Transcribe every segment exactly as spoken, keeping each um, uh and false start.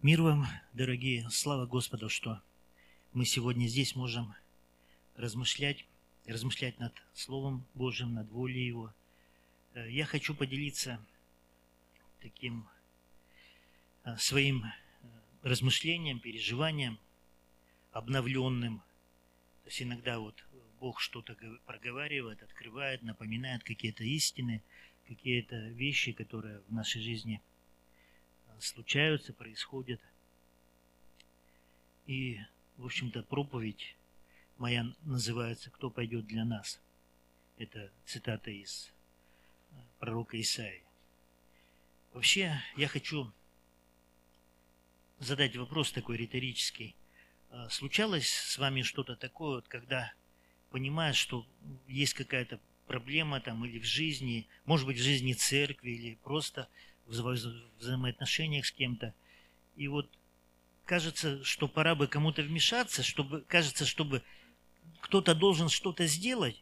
Мир вам, дорогие, слава Господу, что мы сегодня здесь можем размышлять, размышлять над Словом Божьим, над волей Его. Э, Я хочу поделиться таким э, своим э, размышлением, переживанием, обновленным. То есть иногда вот Бог что-то гов- проговаривает, открывает, напоминает какие-то истины, какие-то вещи, которые в нашей жизни э, случаются, происходят. И, в общем-то, проповедь моя называется «Кто пойдет для нас?». Это цитата из э, пророка Исаии. Вообще, я хочу задать вопрос такой риторический. А Случалось с вами что-то такое, вот, когда понимаешь, что есть какая-то проблема там или в жизни, может быть, в жизни церкви, или просто в вза- взаимоотношениях с кем-то, и вот кажется, что пора бы кому-то вмешаться, чтобы, кажется, чтобы кто-то должен что-то сделать,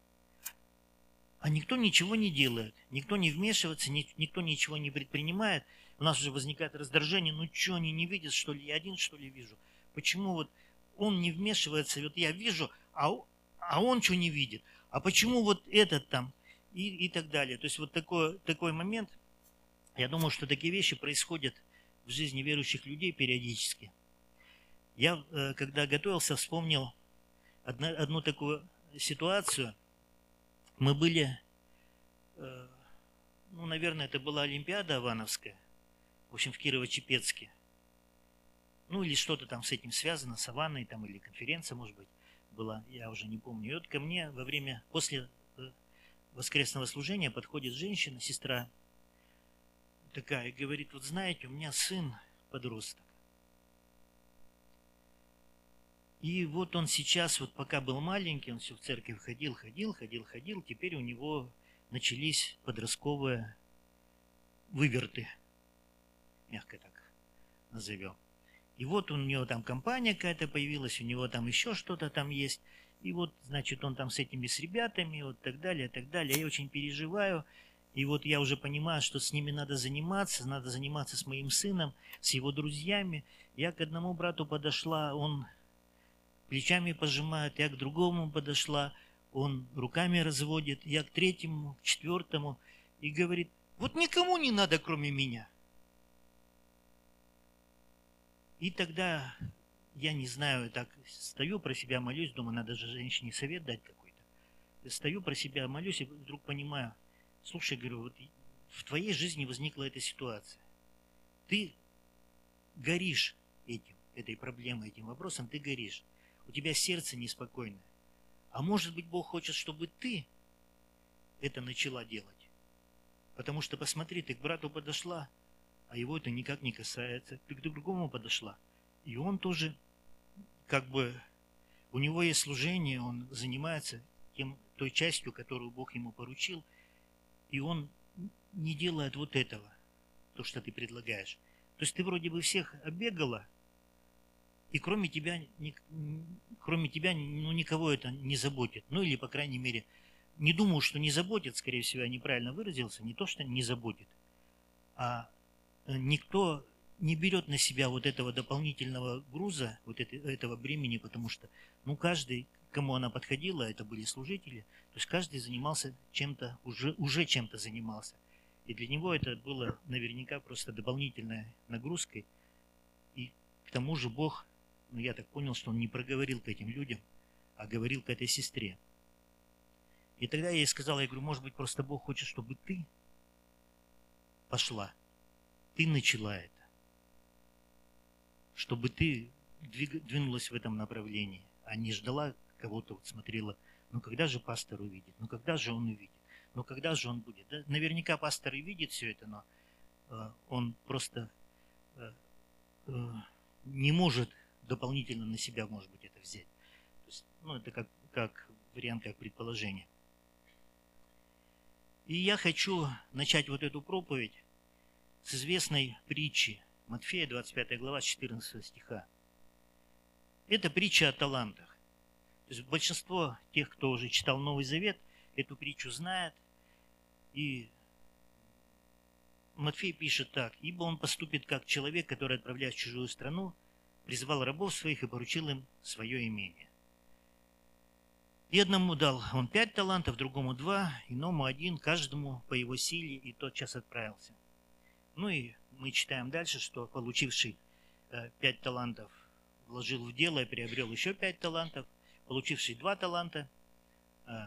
а никто ничего не делает, никто не вмешивается, ни- никто ничего не предпринимает. У нас уже возникает раздражение, ну что, они не видят, что ли, я один, что ли, вижу? Почему вот он не вмешивается, вот я вижу, а, о- а он что не видит? А почему вот этот там? И, и так далее. То есть вот такой, такой момент, я думаю, что такие вещи происходят в жизни верующих людей периодически. Я, э, когда готовился, вспомнил одна- одну такую ситуацию. Мы были, э, ну, наверное, это была Олимпиада Ивановская, в общем, в Кирово-Чепецке. Ну, или что-то там с этим связано, с Аванной, там, или конференция, может быть, была, я уже не помню. И вот ко мне во время, после э, воскресного служения подходит женщина, сестра такая, и говорит, вот знаете, у меня сын подросток. И вот он сейчас, вот пока был маленький, он все в церковь ходил, ходил, ходил, ходил, теперь у него начались подростковые выверты, мягко так назовем. И вот у него там компания какая-то появилась, у него там еще что-то там есть. И вот, значит, он там с этими, с ребятами, вот так далее, так далее. Я очень переживаю. И вот я уже понимаю, что с ними надо заниматься, надо заниматься с моим сыном, с его друзьями. Я к одному брату подошла, он плечами пожимает, я к другому подошла, он руками разводит, я к третьему, к четвертому, и говорит, вот никому не надо, кроме меня. И тогда, я не знаю, так стою про себя, молюсь, думаю, надо же женщине совет дать какой-то. Стою про себя, молюсь, и вдруг понимаю, слушай, говорю, вот в твоей жизни возникла эта ситуация. Ты горишь этим, этой проблемой, этим вопросом, ты горишь. У тебя сердце неспокойное. А может быть, Бог хочет, чтобы ты это начала делать. Потому что, посмотри, ты к брату подошла, а его это никак не касается. Ты к другому подошла, и он тоже, как бы, у него есть служение, он занимается тем, той частью, которую Бог ему поручил, и он не делает вот этого, то, что ты предлагаешь. То есть ты вроде бы всех оббегала, и кроме тебя, кроме тебя, ну, никого это не заботит. Ну, или, по крайней мере, не думаю, что не заботит, скорее всего, я неправильно выразился, не то, что не заботит, а никто не берет на себя вот этого дополнительного груза, вот это, этого бремени, потому что, ну, каждый, кому она подходила, это были служители, то есть каждый занимался чем-то, уже, уже чем-то занимался. И для него это было наверняка просто дополнительной нагрузкой. И к тому же Бог, ну, я так понял, что он не проговорил к этим людям, а говорил к этой сестре. И тогда я ей сказал, я говорю, может быть, просто Бог хочет, чтобы ты пошла, ты начала это, чтобы ты двиг... двинулась в этом направлении, а не ждала кого-то, вот смотрела, ну когда же пастор увидит, ну когда же он увидит, ну когда же он будет. Да? Наверняка пастор и видит все это, но э, он просто э, э, не может дополнительно на себя, может быть, это взять. То есть, ну это как, как вариант, как предположение. И я хочу начать вот эту проповедь с известной притчи Матфея, двадцать пятая глава, четырнадцатого стиха. Это притча о талантах. То есть большинство тех, кто уже читал Новый Завет, эту притчу знает. И Матфей пишет так: «Ибо он поступит как человек, который, отправляясь в чужую страну, призвал рабов своих и поручил им свое имение. И одному дал он пять талантов, другому два, иному один, каждому по его силе, и тотчас отправился». Ну и мы читаем дальше, что получивший э, пять талантов вложил в дело и приобрел еще пять талантов, получивший два таланта э,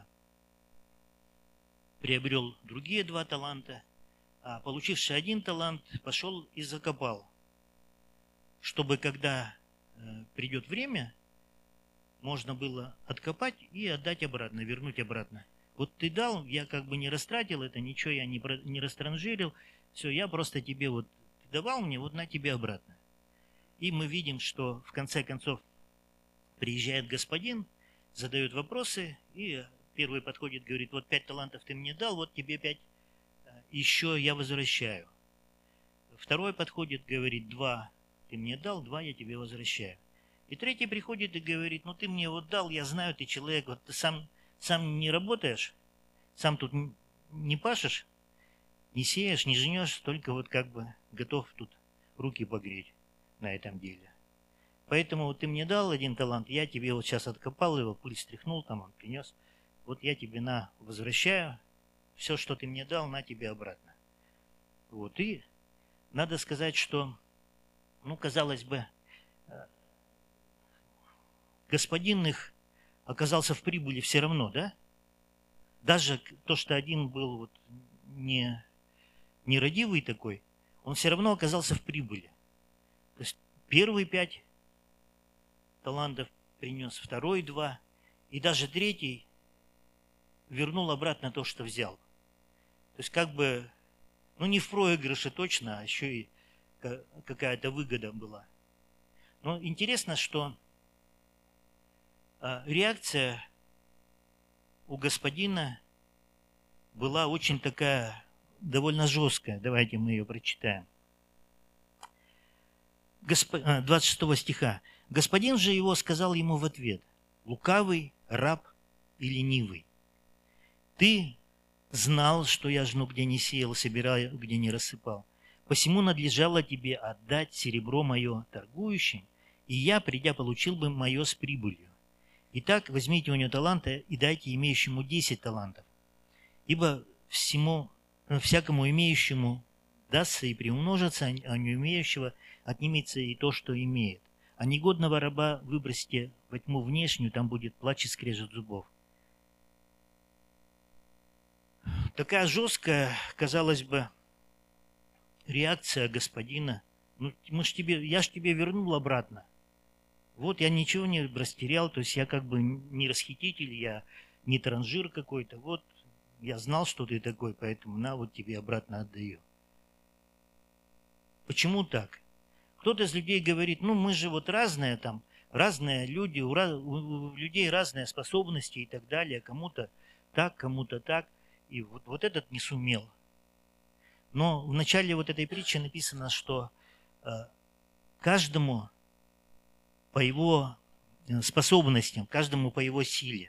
приобрел другие два таланта, а получивший один талант пошел и закопал, чтобы когда э, придет время, можно было откопать и отдать обратно, вернуть обратно. Вот ты дал, я как бы не растратил это, ничего я не, не растранжирил, все, я просто тебе вот, ты давал мне, вот на тебе обратно. И мы видим, что в конце концов приезжает господин, задает вопросы, и первый подходит, говорит: вот пять талантов ты мне дал, вот тебе пять еще я возвращаю. Второй подходит, говорит: два ты мне дал, два я тебе возвращаю. И третий приходит и говорит: ну ты мне вот дал, я знаю, ты человек, вот ты сам, сам не работаешь, сам тут не пашешь, не сеешь, не жнешь, только вот как бы готов тут руки погреть на этом деле. Поэтому вот ты мне дал один талант, я тебе вот сейчас откопал его, пыль стряхнул, там он принес, вот я тебе на возвращаю, все, что ты мне дал, на тебе обратно. Вот, и надо сказать, что, ну, казалось бы, господин их оказался в прибыли все равно, да? Даже то, что один был вот не, нерадивый такой, он все равно оказался в прибыли. То есть первый пять талантов принес, второй два, и даже третий вернул обратно то, что взял. То есть как бы, ну не в проигрыше точно, а еще и какая-то выгода была. Но интересно, что реакция у господина была очень такая, довольно жесткая. Давайте мы ее прочитаем. двадцать шестого стиха. «Господин же его сказал ему в ответ: лукавый, раб и ленивый, ты знал, что я жну, где не сеял, собираю, где не рассыпал. Посему надлежало тебе отдать серебро мое торгующим, и я, придя, получил бы мое с прибылью. Итак, возьмите у него таланты и дайте имеющему десять талантов. Ибо всему, всякому имеющему дастся и приумножится, а не имеющего отнимется и то, что имеет. А негодного раба выбросьте во тьму внешнюю, там будет плач и скрежет зубов». Такая жесткая, казалось бы, реакция господина. Ну, мы ж тебе, я ж тебе вернул обратно. Вот я ничего не растерял, то есть я как бы не расхититель, я не транжир какой-то. Вот я знал, что ты такой, поэтому на, вот тебе обратно отдаю. Почему так? Кто-то из людей говорит: ну мы же вот разные там, разные люди, у, раз, у людей разные способности и так далее. Кому-то так, кому-то так. И вот, вот этот не сумел. Но в начале вот этой притчи написано, что э, каждому по его способностям, каждому по его силе.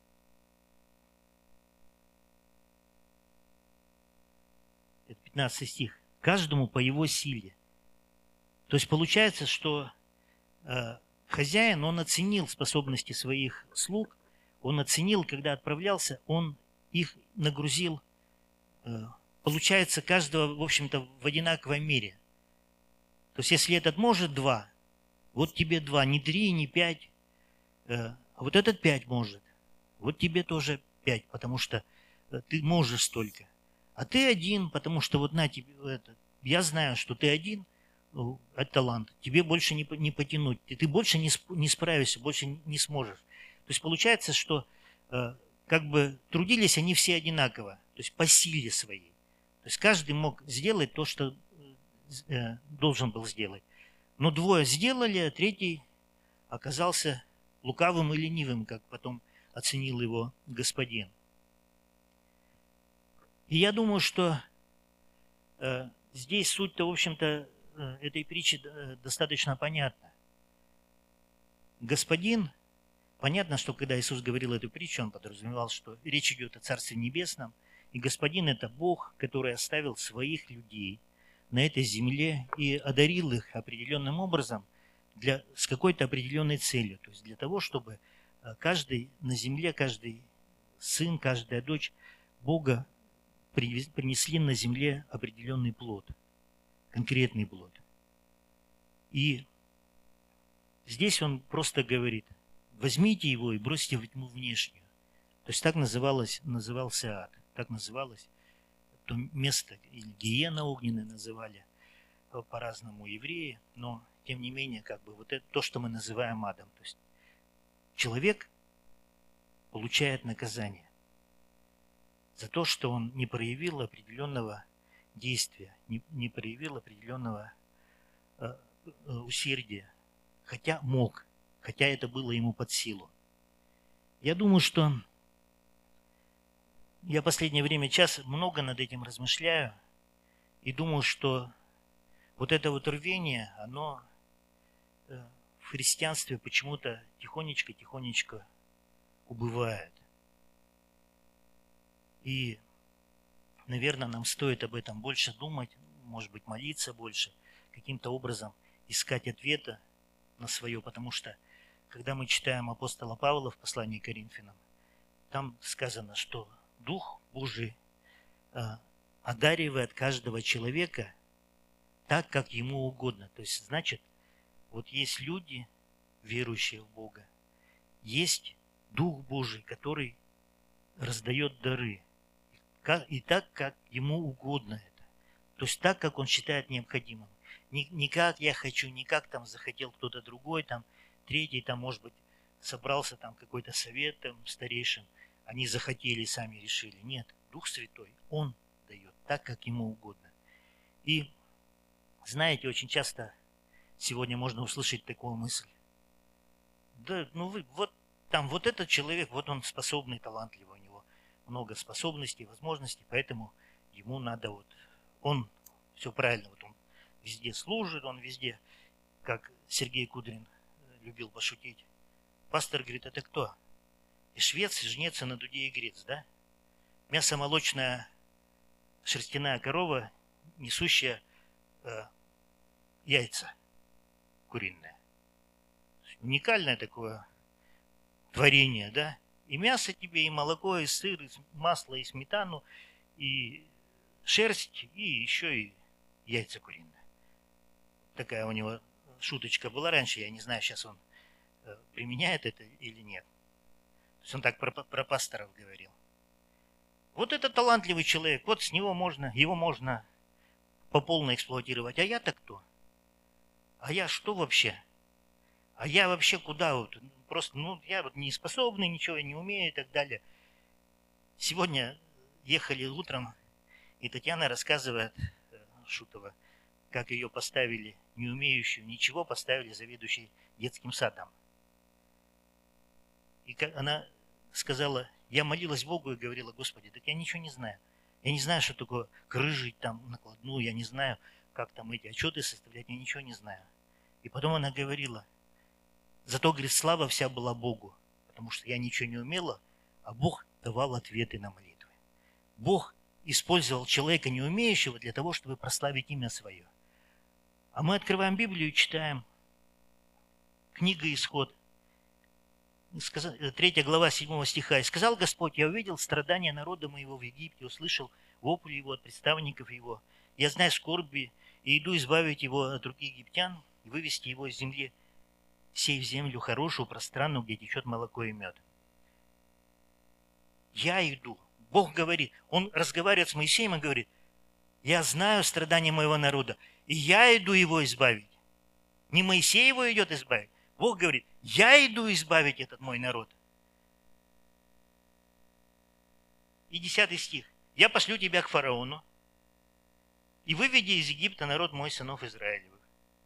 Это пятнадцатый стих. Каждому по его силе. То есть получается, что э, хозяин, он оценил способности своих слуг, он оценил, когда отправлялся, он их нагрузил, э, получается, каждого, в общем-то, в одинаковой мере. То есть если этот может два, вот тебе два, не три, не пять, э, а вот этот пять может, вот тебе тоже пять, потому что э, ты можешь столько. А ты один, потому что вот на тебе, это, я знаю, что ты один, ну, от таланта, тебе больше не, не потянуть, ты, ты больше не, не справишься, больше не, не сможешь. То есть получается, что э, как бы трудились они все одинаково, то есть по силе своей. То есть каждый мог сделать то, что э, должен был сделать. Но двое сделали, а третий оказался лукавым и ленивым, как потом оценил его господин. И я думаю, что э, здесь суть-то, в общем-то, э, этой притчи э, достаточно понятна. Господин, понятно, что когда Иисус говорил эту притчу, он подразумевал, что речь идет о Царстве Небесном, и Господин — это Бог, который оставил своих людей, на этой земле и одарил их определенным образом для, с какой-то определенной целью. То есть для того, чтобы каждый на земле, каждый сын, каждая дочь Бога принесли на земле определенный плод, конкретный плод. И здесь он просто говорит: возьмите его и бросьте в тьму внешнюю. То есть так называлось, назывался ад, так называлось то место, или гиена огненная называли по-разному евреи, но тем не менее, как бы вот это то, что мы называем адом. То есть человек получает наказание за то, что он не проявил определенного действия, не, не проявил определенного э, э, усердия, хотя мог, хотя это было ему под силу. Я думаю, что я в последнее время час много над этим размышляю и думаю, что вот это вот рвение, оно э, в христианстве почему-то тихонечко-тихонечко убывает. И, наверное, нам стоит об этом больше думать, может быть, молиться больше, каким-то образом искать ответа на свое, потому что, когда мы читаем апостола Павла в послании к Коринфянам, там сказано, что Дух Божий э, одаривает каждого человека так, как ему угодно. То есть, значит, вот есть люди, верующие в Бога, есть Дух Божий, который раздает дары. И так, как ему угодно это. То есть так, как он считает необходимым. Не, не как я хочу, не как там захотел кто-то другой, там третий, там, может быть, собрался там какой-то совет там, старейшин, они захотели, сами решили. Нет, Дух Святой, Он дает так, как ему угодно. И, знаете, очень часто сегодня можно услышать такую мысль. Да, ну вы, вот там вот этот человек, вот он способный, талантливый, у него много способностей, возможностей, поэтому ему надо вот, он все правильно, вот он везде служит, он везде, как Сергей Кудрин любил пошутить. Пастор говорит: это кто? И швец, и жнец, и на дуде и грец, да? Мясомолочная шерстяная корова, несущая э, яйца куриные. Уникальное такое творение, да? И мясо тебе, и молоко, и сыр, и масло, и сметану, и шерсть, и еще и яйца куриные. Такая у него шуточка была раньше, я не знаю, сейчас он применяет это или нет. То есть он так про, про пасторов говорил. Вот это талантливый человек, вот с него можно, его можно по полной эксплуатировать. А я-то кто? А я что вообще? А я вообще куда вот? Просто, ну, я вот не способный, ничего не умею и так далее. Сегодня ехали утром, и Татьяна рассказывает, Шутова, как ее поставили, не умеющую ничего, поставили заведующей детским садом. И как она сказала, я молилась Богу и говорила: Господи, так я ничего не знаю. Я не знаю, что такое крыжить там накладную, я не знаю, как там эти отчеты составлять, я ничего не знаю. И потом она говорила: зато, говорит, слава вся была Богу, потому что я ничего не умела, а Бог давал ответы на молитвы. Бог использовал человека, не умеющего, для того, чтобы прославить имя свое. А мы открываем Библию и читаем книга Исход, третья глава седьмого стиха. «И сказал Господь: я увидел страдания народа моего в Египте, услышал вопли его от представников его. Я знаю скорби, и иду избавить его от руки египтян, и вывести его из земли сей в землю хорошую, пространную, где течет молоко и мед». Я иду. Бог говорит, Он разговаривает с Моисеем и говорит: я знаю страдания моего народа, и я иду его избавить. Не Моисей его идет избавить. Бог говорит: я иду избавить этот мой народ. И десятый стих. Я пошлю тебя к фараону, и выведи из Египта народ мой, сынов Израилевых.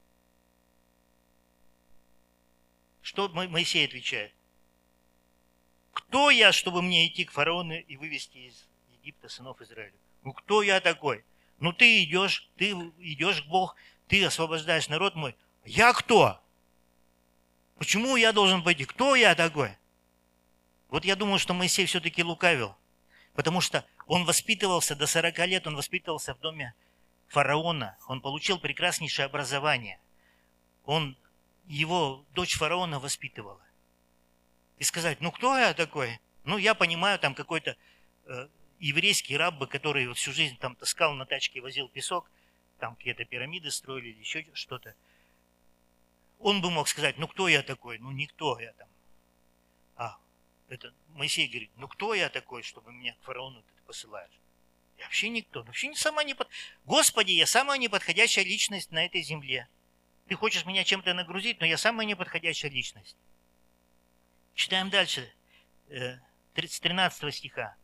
Что Моисей отвечает? Кто я, чтобы мне идти к фараону и вывести из Египта сынов Израиля? Ну кто я такой? Ну ты идешь, ты идешь к Богу, ты освобождаешь народ мой. Я кто? Почему я должен пойти? Кто я такой? Вот я думаю, что Моисей все-таки лукавил, потому что он воспитывался до сорока лет, он воспитывался в доме фараона, он получил прекраснейшее образование. Он, его дочь фараона воспитывала. И сказать, ну кто я такой? Ну я понимаю, там какой-то э, еврейский раб бы, который вот всю жизнь там таскал на тачке, возил песок, там какие-то пирамиды строили или еще что-то. Он бы мог сказать, ну кто я такой? Ну никто я там. А это Моисей говорит, ну кто я такой, чтобы меня к фараону ты посылаешь? Я вообще никто. Вообще не сама не под... Господи, я самая неподходящая личность на этой земле. Ты хочешь меня чем-то нагрузить, но я самая неподходящая личность. Читаем дальше, с тринадцатого стиха.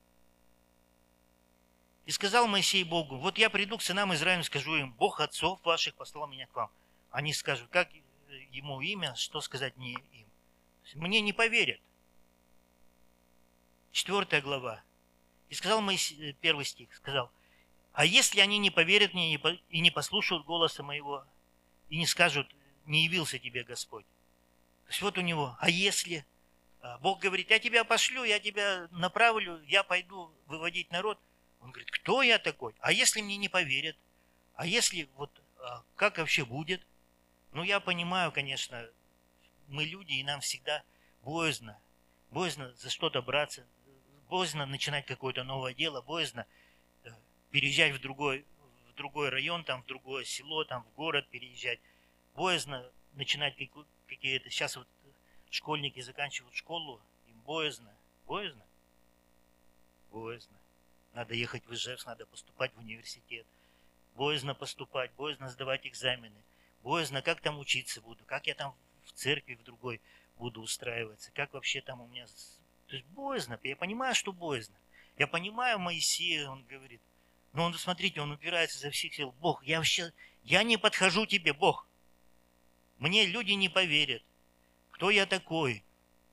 «И сказал Моисей Богу, вот я приду к сынам Израилю, скажу им, Бог отцов ваших послал меня к вам. Они скажут, как ему имя, что сказать мне им. Мне не поверят». Четвертая глава. «И сказал Моисей», первый стих, сказал, а если они не поверят мне и не послушают голоса моего, и не скажут, не явился тебе Господь. То есть вот у него, а если Бог говорит, я тебя пошлю, я тебя направлю, я пойду выводить народ. Он говорит, кто я такой? А если мне не поверят? А если вот, как вообще будет? Ну, я понимаю, конечно, мы люди, и нам всегда боязно, боязно за что-то браться, боязно начинать какое-то новое дело, боязно переезжать в другой, в другой район, там, в другое село, там, в город переезжать. Боязно начинать какие-то... Сейчас вот школьники заканчивают школу, им боязно. Боязно? Боязно. Надо ехать в Ижевск, надо поступать в университет. Боязно поступать, боязно сдавать экзамены. Боязно, как там учиться буду, как я там в церкви в другой буду устраиваться, как вообще там у меня... То есть боязно, я понимаю, что боязно. Я понимаю Моисея, он говорит, но он, смотрите, он упирается изо всех сил. Бог, я вообще, я не подхожу тебе, Бог. Мне люди не поверят. Кто я такой?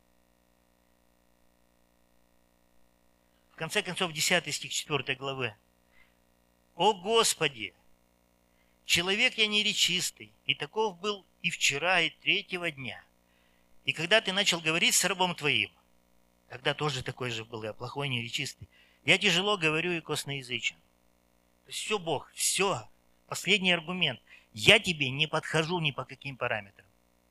В конце концов, десятый стих четвёртой главы. О Господи! Человек я неречистый, и таков был и вчера, и третьего дня. И когда ты начал говорить с рабом твоим, тогда тоже такой же был я, плохой, неречистый, я тяжело говорю и косноязычен. То есть все, Бог, все. Последний аргумент. Я тебе не подхожу ни по каким параметрам.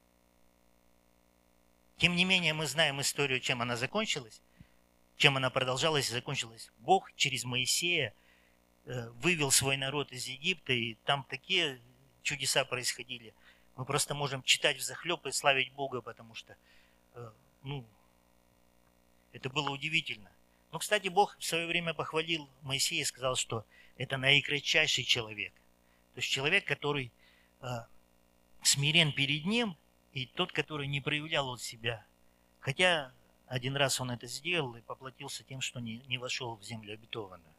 Тем не менее, мы знаем историю, чем она закончилась, чем она продолжалась и закончилась. Бог через Моисея э, вывел свой народ из Египта, и там такие чудеса происходили. Мы просто можем читать взахлеб и славить Бога, потому что э, ну, это было удивительно. Но, кстати, Бог в свое время похвалил Моисея и сказал, что это наикратчайший человек. То есть человек, который э, смирен перед ним, и тот, который не проявлял от себя. Хотя один раз он это сделал и поплатился тем, что не, не вошел в землю обетованную.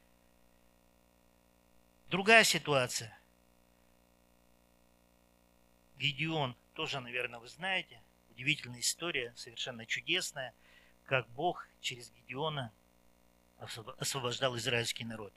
Другая ситуация. Гидеон, тоже, наверное, вы знаете. Удивительная история, совершенно чудесная, как Бог через Гидеона освобождал израильский народ.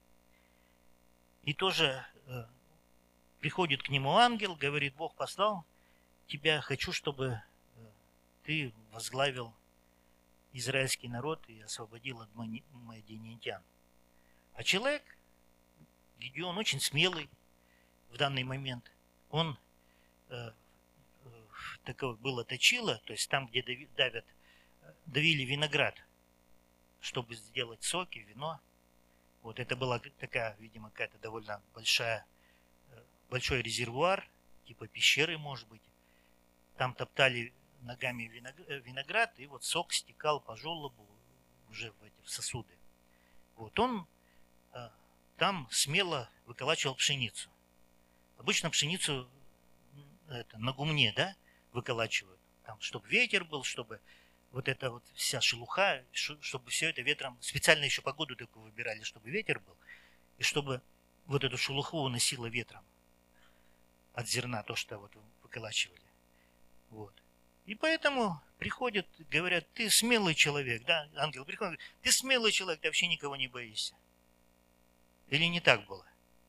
И тоже э, приходит к нему ангел, говорит, Бог послал тебя, хочу, чтобы ты возглавил израильский народ и освободил от мадианитян. А человек, Гидеон, очень смелый в данный момент. Он э, такое было точило, то есть там, где давят, давили виноград, чтобы сделать соки, вино. Вот это была такая, видимо, какая-то довольно большая, большой резервуар, типа пещеры, может быть. Там топтали ногами виноград, и вот сок стекал по желобу уже в эти в сосуды. Вот он а, там смело выколачивал пшеницу. Обычно пшеницу это, на гумне, да, выколачивают, там, чтобы ветер был, чтобы вот эта вот вся шелуха, чтобы все это ветром, специально еще погоду такую выбирали, чтобы ветер был, и чтобы вот эту шелуху уносило ветром от зерна, то, что вот выколачивали. Вот. И поэтому приходят, говорят, ты смелый человек, да, ангел приходит, говорит, ты смелый человек, ты вообще никого не боишься. Или не так было?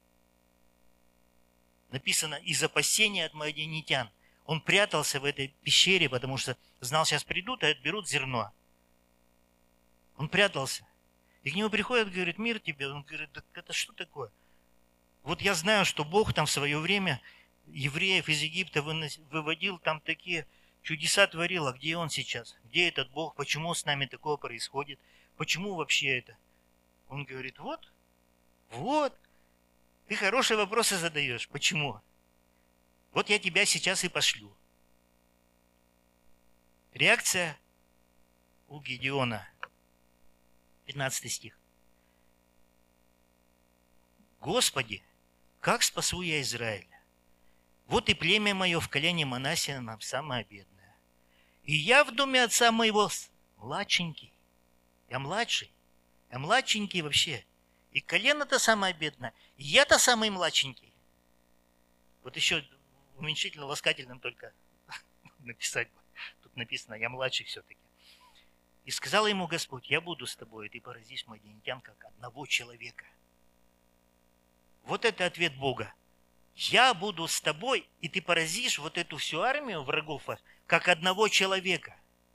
Написано, из опасения от мадианитян. Он прятался в этой пещере, потому что знал, сейчас придут, а отберут зерно. Он прятался. И к нему приходят, говорит, мир тебе. Он говорит, да это что такое? Вот я знаю, что Бог там в свое время евреев из Египта вынос- выводил, там такие чудеса творил. А где он сейчас? Где этот Бог? Почему с нами такое происходит? Почему вообще это? Он говорит, вот, вот, ты хорошие вопросы задаешь. Почему? Вот я тебя сейчас и пошлю. Реакция у Гедеона. пятнадцатый стих. Господи, как спасу я Израиля? Вот и племя мое в колене Манасином самое бедное. И я в доме отца моего младшенький. Я младший. Я младшенький вообще. И колено-то самое бедное. И я-то самый младшенький. Вот еще уменьшительно-ласкательным только написать. Тут написано, я младший все-таки. И сказал ему Господь, я буду с тобой, и ты поразишь мадианитян как одного человека. Вот это ответ Бога. Я буду с тобой, и ты поразишь вот эту всю армию врагов, как одного человека.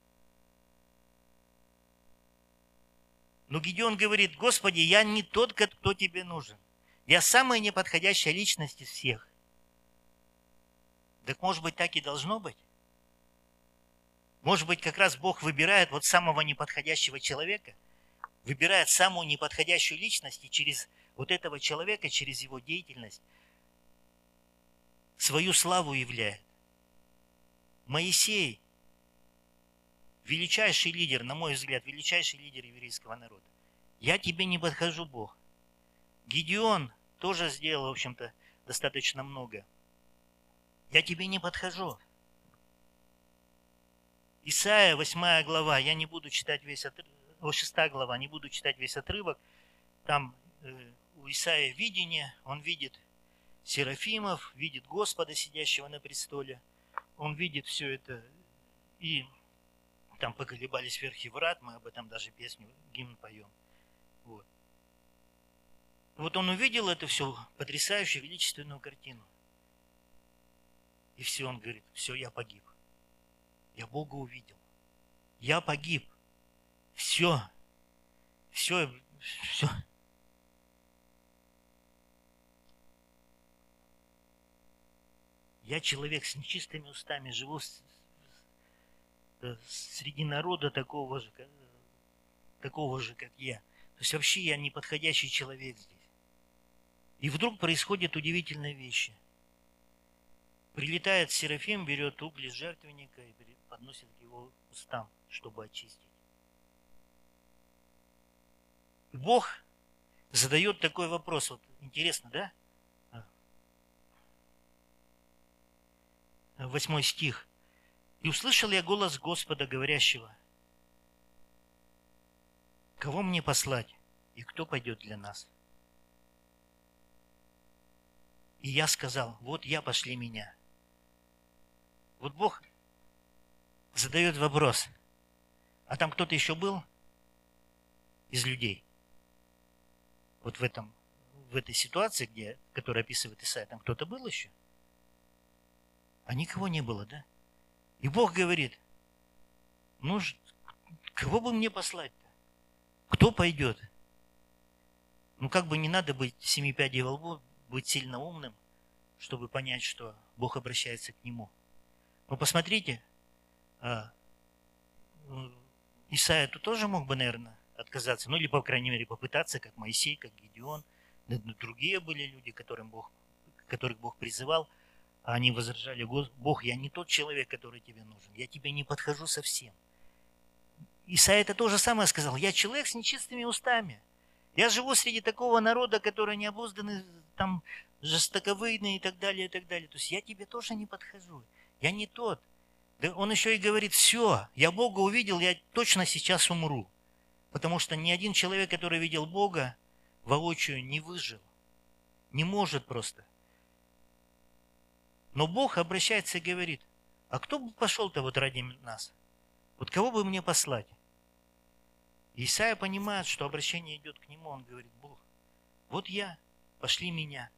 Но Гедеон говорит, Господи, я не тот, кто тебе нужен. Я самая неподходящая личность из всех. Так может быть, так и должно быть? Может быть, как раз Бог выбирает вот самого неподходящего человека, выбирает самую неподходящую личность, и через вот этого человека, через его деятельность, свою славу являет. Моисей, величайший лидер, на мой взгляд, величайший лидер еврейского народа. Я тебе не подхожу, Бог. Гедеон тоже сделал, в общем-то, достаточно много. Я тебе не подхожу. Исайя, восьмая глава, я не буду читать весь отрывок, о, шестая глава, не буду читать весь отрывок. Там э, у Исаия видение, он видит серафимов, видит Господа, сидящего на престоле. Он видит все это, и там поколебались верхи врат, мы об этом даже песню, гимн поем. Вот. Вот он увидел эту всю потрясающую, величественную картину. И все, он говорит, все, я погиб. Я Бога увидел. Я погиб. Все. Все. Все. Я человек с нечистыми устами, живу с, с, среди народа такого же, как, такого же, как я. То есть вообще я неподходящий человек здесь. И вдруг происходят удивительные вещи. Прилетает Серафим, берет угли с жертвенника и подносит к его устам, чтобы очистить. И Бог задает такой вопрос. Вот интересно, да? Восьмой стих. «И услышал я голос Господа, говорящего, кого мне послать, и кто пойдет для нас? И я сказал, вот я, пошли меня». Вот Бог задает вопрос. А там кто-то еще был из людей? Вот в этом, в этой ситуации, где, которую описывает Исайя, там кто-то был еще? А никого не было, да? И Бог говорит, ну, кого бы мне послать-то? Кто пойдет? Ну, как бы не надо быть семи пядей во лбу, быть сильно умным, чтобы понять, что Бог обращается к нему. Но посмотрите, Исайя тут тоже мог бы, наверное, отказаться, ну или, по крайней мере, попытаться, как Моисей, как Гедеон. Другие были люди, которым Бог, которых Бог призывал, а они возражали, Бог, я не тот человек, который тебе нужен, я тебе не подхожу совсем. Исайя это то же самое сказал, я человек с нечистыми устами. Я живу среди такого народа, который необузданный, там, жестоковыйный и так далее, и так далее. То есть я тебе тоже не подхожу. Я не тот. Да он еще и говорит, все, я Бога увидел, я точно сейчас умру. Потому что ни один человек, который видел Бога воочию, не выжил. Не может просто. Но Бог обращается и говорит, а кто бы пошел-то вот ради нас? Вот кого бы мне послать? Исайя понимает, что обращение идет к нему. Он говорит, Бог, вот я, пошли меня.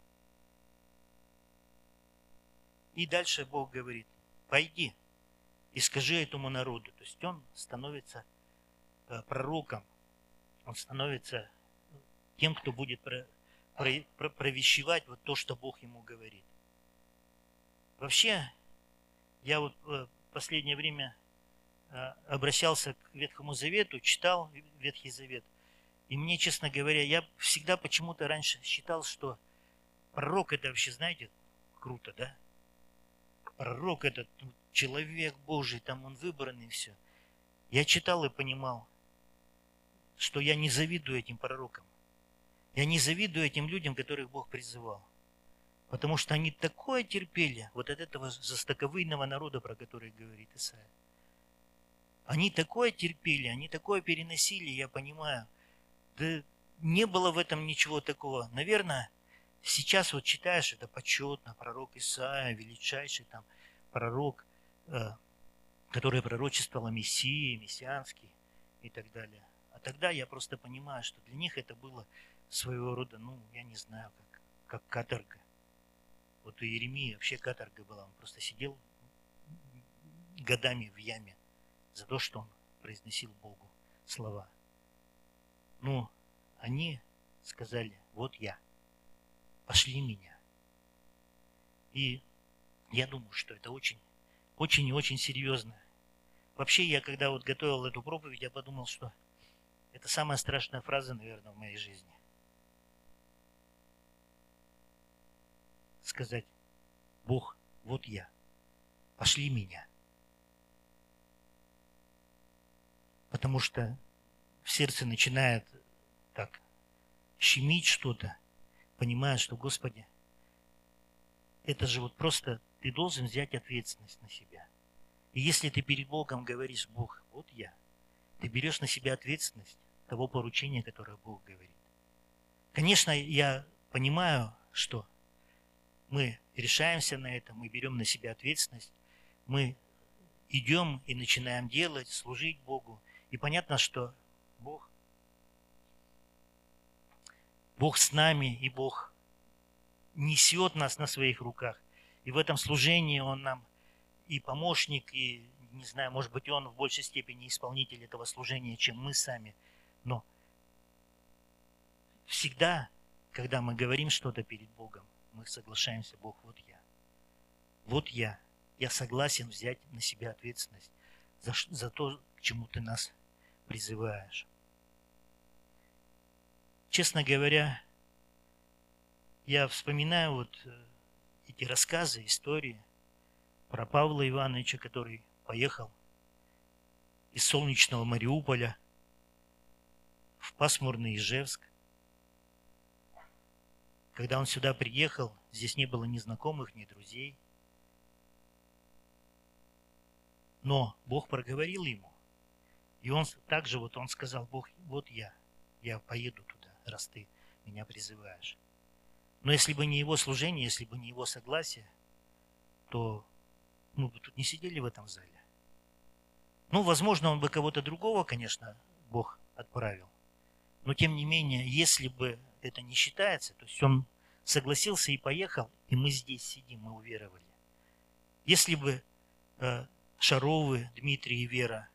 И дальше Бог говорит, пойди и скажи этому народу. То есть он становится пророком. Он становится тем, кто будет провещевать вот то, что Бог ему говорит. Вообще, я вот в последнее время обращался к Ветхому Завету, читал Ветхий Завет, и мне, честно говоря, я всегда почему-то раньше считал, что пророк это вообще, знаете, круто, да? Пророк это ну, человек Божий, там он выбранный, и все. Я читал и понимал, что я не завидую этим пророкам. Я не завидую этим людям, которых Бог призывал. Потому что они такое терпели вот от этого жестоковыйного народа, про который говорит Исаия. Они такое терпели, они такое переносили, я понимаю. Да не было в этом ничего такого. Наверное, сейчас вот читаешь, это почетно, пророк Исаия, величайший там пророк, э, который пророчествовал о Мессии, мессианский и так далее. А тогда я просто понимаю, что для них это было своего рода, ну, я не знаю, как, как каторга. Вот у Иеремии вообще каторга была. Он просто сидел годами в яме за то, что он произносил Богу слова. Но они сказали, вот я, пошли меня. И я думаю, что это очень, очень и очень серьезно. Вообще, я когда вот готовил эту проповедь, я подумал, что это самая страшная фраза, наверное, в моей жизни. Сказать, Бог, вот я, пошли меня. Потому что в сердце начинает так щемить что-то, понимая, что, Господи, это же вот просто ты должен взять ответственность на себя. И если ты перед Богом говоришь, Бог, вот я, ты берешь на себя ответственность того поручения, которое Бог говорит. Конечно, я понимаю, что мы решаемся на это, мы берем на себя ответственность, мы идем и начинаем делать, служить Богу. И понятно, что Бог, Бог с нами, и Бог несет нас на своих руках. И в этом служении Он нам и помощник, и, не знаю, может быть, Он в большей степени исполнитель этого служения, чем мы сами. Но всегда, когда мы говорим что-то перед Богом, мы соглашаемся, Бог, вот я. Вот я. Я согласен взять на себя ответственность за, за то, к чему ты нас призываешь. Честно говоря, я вспоминаю вот эти рассказы, истории про Павла Ивановича, который поехал из солнечного Мариуполя в пасмурный Ижевск. Когда он сюда приехал, здесь не было ни знакомых, ни друзей. Но Бог проговорил ему. И он также вот он сказал, Бог, вот я, я поеду туда, раз ты меня призываешь. Но если бы не его служение, если бы не его согласие, то мы бы тут не сидели в этом зале. Ну, возможно, он бы кого-то другого, конечно, Бог отправил. Но тем не менее, если бы это не считается, то есть он согласился и поехал, и мы здесь сидим, мы уверовали. Если бы э, Шаровы, Дмитрий и Вера,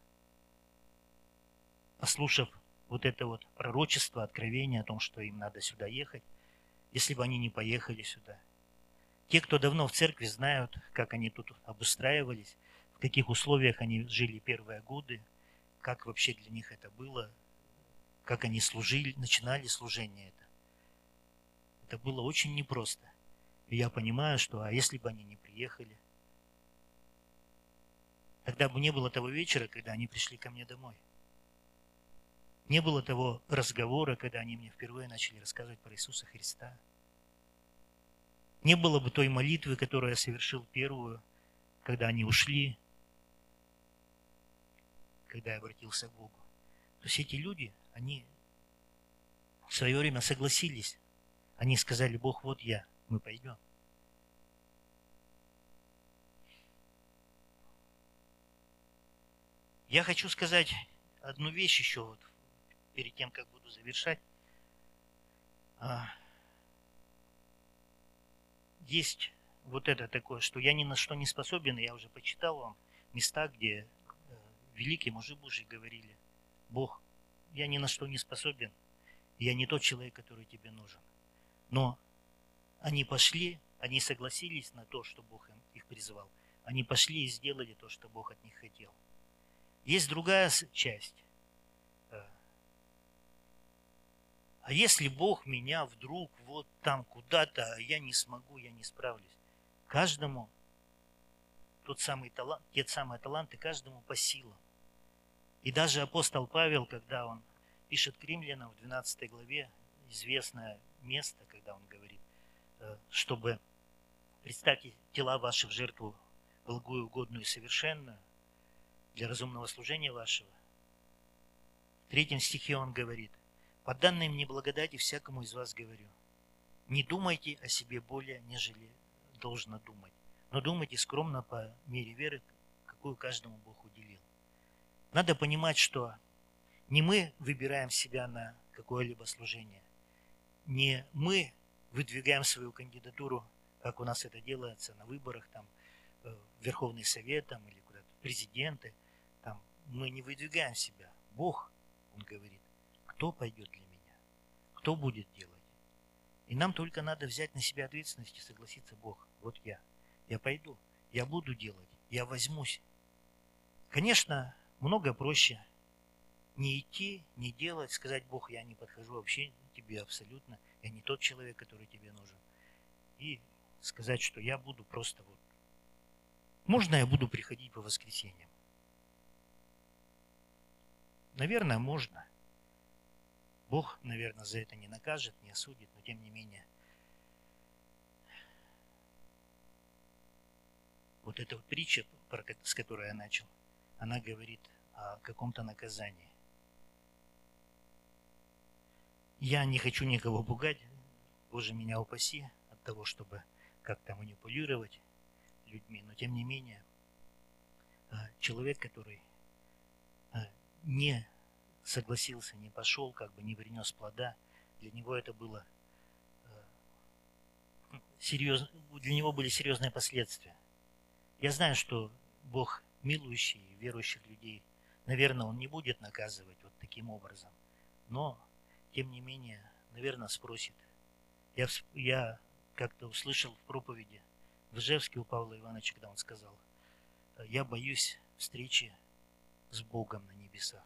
послушав вот это вот пророчество, откровение о том, что им надо сюда ехать, если бы они не поехали сюда. Те, кто давно в церкви, знают, как они тут обустраивались, в каких условиях они жили первые годы, как вообще для них это было, как они служили, начинали служение это. Это было очень непросто. И я понимаю, что а если бы они не приехали, тогда бы не было того вечера, когда они пришли ко мне домой. Не было того разговора, когда они мне впервые начали рассказывать про Иисуса Христа. Не было бы той молитвы, которую я совершил первую, когда они ушли, когда я обратился к Богу. То есть эти люди, они в свое время согласились. Они сказали, Бог, вот я, мы пойдем. Я хочу сказать одну вещь еще, вот, перед тем, как буду завершать. Есть вот это такое, что я ни на что не способен, и я уже почитал вам места, где великие мужи Божьи говорили, Бог, я ни на что не способен, и я не тот человек, который тебе нужен. Но они пошли, они согласились на то, что Бог им, их призвал. Они пошли и сделали то, что Бог от них хотел. Есть другая часть. А если Бог меня вдруг вот там куда-то, а я не смогу, я не справлюсь. Каждому тот самый талант, те самые таланты, каждому по силам. И даже апостол Павел, когда он пишет к римлянам в двенадцатой главе, известное место, когда он говорит, чтобы представьте тела ваши в жертву благую, угодную и совершенную для разумного служения вашего. В третьем стихе он говорит: «По данной мне благодати всякому из вас говорю, не думайте о себе более, нежели должно думать, но думайте скромно по мере веры, какую каждому Бог уделил». Надо понимать, что не мы выбираем себя на какое-либо служение, не мы выдвигаем свою кандидатуру, как у нас это делается на выборах, там, в Верховный Совет там, или куда-то в президенты. Там, мы не выдвигаем себя. Бог, Он говорит, кто пойдет для меня, кто будет делать. И нам только надо взять на себя ответственность и согласиться: Бог, вот я, я пойду, я буду делать, я возьмусь. Конечно, много проще не идти, не делать, сказать: Бог, я не подхожу вообще тебе абсолютно, я не тот человек, который тебе нужен. И сказать, что я буду просто вот... Можно я буду приходить по воскресеньям? Наверное, можно. Бог, наверное, за это не накажет, не осудит, но тем не менее. Вот эта вот притча, с которой я начал, она говорит о каком-то наказании. Я не хочу никого пугать, Боже, меня упаси от того, чтобы как-то манипулировать людьми, но тем не менее, человек, который не согласился, не пошел, как бы не принес плода, для него это было серьезно, для него были серьезные последствия. Я знаю, что Бог милующий верующих людей, наверное, Он не будет наказывать вот таким образом, но тем не менее, наверное, спросит. Я, я как-то услышал в проповеди в Ижевске у Павла Ивановича, когда он сказал: я боюсь встречи с Богом на небесах.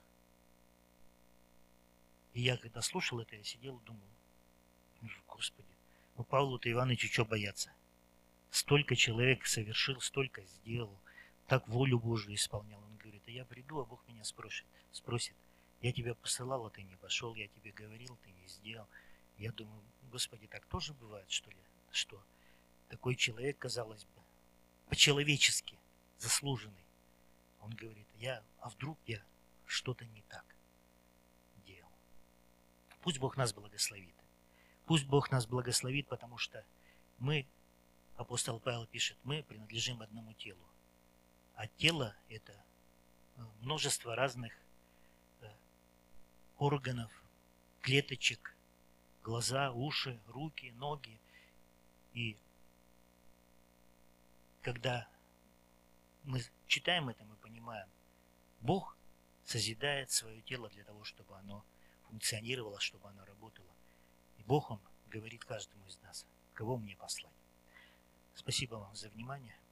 И я когда слушал это, я сидел и думал: Господи, ну Павлу-то Ивановичу что бояться? Столько человек совершил, столько сделал, так волю Божию исполнял. Он говорит: а я приду, а Бог меня спросит, спросит, я тебя посылал, а ты не пошел, я тебе говорил, ты не сделал. Я думаю: Господи, так тоже бывает, что ли? Что такой человек, казалось бы, по-человечески заслуженный, он говорит: я, а вдруг я что-то не так делал? Пусть Бог нас благословит. Пусть Бог нас благословит, потому что мы, апостол Павел пишет, мы принадлежим одному телу. А тело – это множество разных органов, клеточек, глаза, уши, руки, ноги. И когда мы читаем это, мы понимаем, Бог созидает свое тело для того, чтобы оно функционировало, чтобы оно работало. И Бог, Он говорит каждому из нас, кого мне послать. Спасибо вам за внимание.